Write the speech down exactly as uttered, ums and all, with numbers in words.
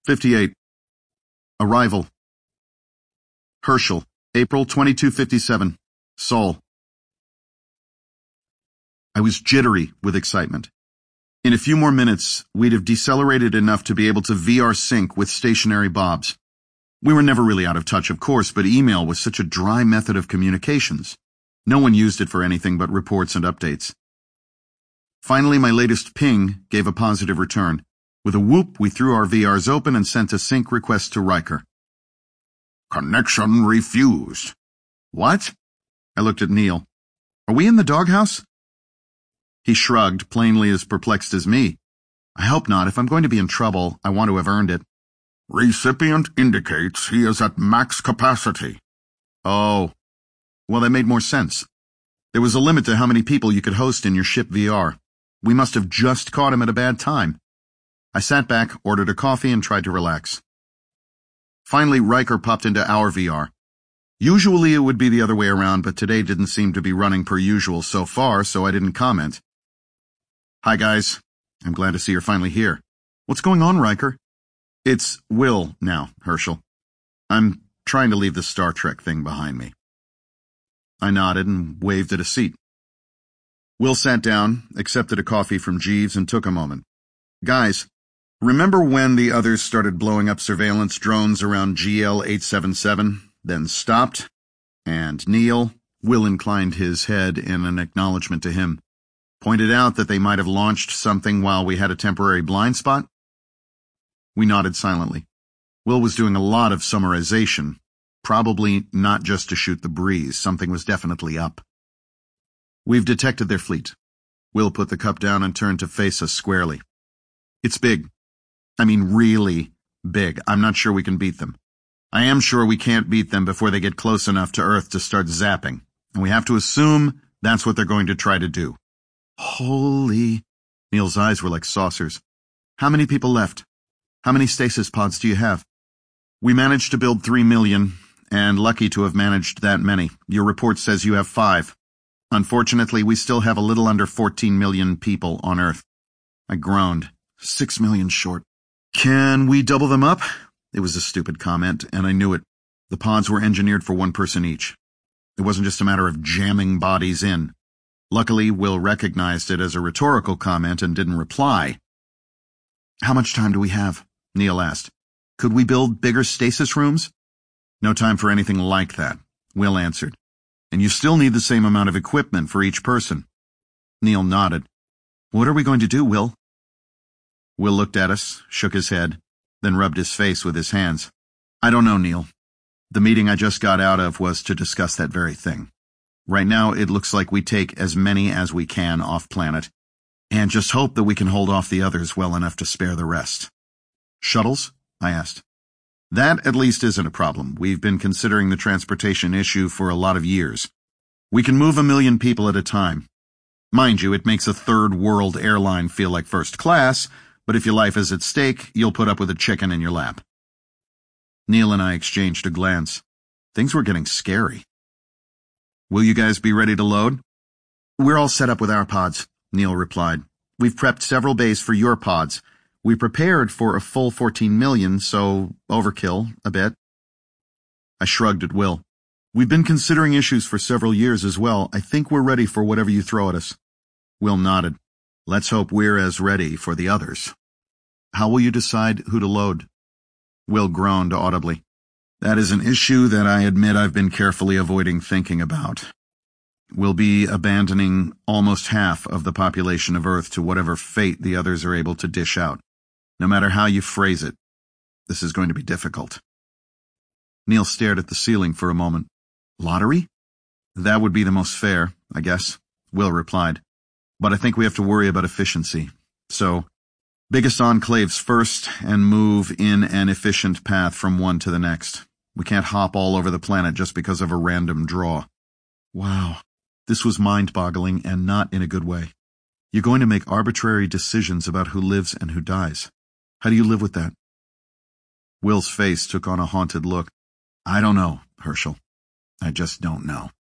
fifty-eight. Arrival. Herschel, April twenty-two fifty-seven. Seoul. I was jittery with excitement. In a few more minutes, we'd have decelerated enough to be able to V R sync with stationary bobs. We were never really out of touch, of course, but email was such a dry method of communications. No one used it for anything but reports and updates. Finally, my latest ping gave a positive return. With a whoop, we threw our V Rs open and sent a sync request to Riker. Connection refused. What? I looked at Neil. Are we in the doghouse? He shrugged, plainly as perplexed as me. I hope not. If I'm going to be in trouble, I want to have earned it. Recipient indicates he is at max capacity. Oh. Well, that made more sense. There was a limit to how many people you could host in your ship V R. We must have just caught him at a bad time. I sat back, ordered a coffee, and tried to relax. Finally, Riker popped into our V R. Usually it would be the other way around, but today didn't seem to be running per usual so far, so I didn't comment. Hi, guys. I'm glad to see you're finally here. What's going on, Riker? It's Will now, Herschel. I'm trying to leave the Star Trek thing behind me. I nodded and waved at a seat. Will sat down, accepted a coffee from Jeeves, and took a moment. Guys, remember when the others started blowing up surveillance drones around G L eight seventy-seven, then stopped? And Neil, Will inclined his head in an acknowledgement to him, pointed out that they might have launched something while we had a temporary blind spot? We nodded silently. Will was doing a lot of summarization, probably not just to shoot the breeze. Something was definitely up. We've detected their fleet. Will put the cup down and turned to face us squarely. It's big. I mean, really big. I'm not sure we can beat them. I am sure we can't beat them before they get close enough to Earth to start zapping. And we have to assume that's what they're going to try to do. Holy... Neil's eyes were like saucers. How many people left? How many stasis pods do you have? We managed to build three million, and lucky to have managed that many. Your report says you have five. Unfortunately, we still have a little under fourteen million people on Earth. I groaned. Six million short. Can we double them up? It was a stupid comment, and I knew it. The pods were engineered for one person each. It wasn't just a matter of jamming bodies in. Luckily, Will recognized it as a rhetorical comment and didn't reply. How much time do we have? Neil asked. Could we build bigger stasis rooms? No time for anything like that, Will answered. And you still need the same amount of equipment for each person. Neil nodded. What are we going to do, Will? Will looked at us, shook his head, then rubbed his face with his hands. I don't know, Neil. The meeting I just got out of was to discuss that very thing. Right now, it looks like we take as many as we can off-planet, and just hope that we can hold off the others well enough to spare the rest. Shuttles? I asked. That at least isn't a problem. We've been considering the transportation issue for a lot of years. We can move a million people at a time. Mind you, it makes a third world airline feel like first class, but if your life is at stake, you'll put up with a chicken in your lap. Neil and I exchanged a glance. Things were getting scary. Will you guys be ready to load? We're all set up with our pods, Neil replied. We've prepped several bays for your pods. We prepared for a full fourteen million, so overkill, a bit. I shrugged at Will. We've been considering issues for several years as well. I think we're ready for whatever you throw at us. Will nodded. Let's hope we're as ready for the others. How will you decide who to load? Will groaned audibly. That is an issue that I admit I've been carefully avoiding thinking about. We'll be abandoning almost half of the population of Earth to whatever fate the others are able to dish out. No matter how you phrase it, this is going to be difficult. Neil stared at the ceiling for a moment. Lottery? That would be the most fair, I guess, Will replied. But I think we have to worry about efficiency. So, biggest enclaves first and move in an efficient path from one to the next. We can't hop all over the planet just because of a random draw. Wow. This was mind-boggling and not in a good way. You're going to make arbitrary decisions about who lives and who dies. How do you live with that? Will's face took on a haunted look. I don't know, Herschel. I just don't know.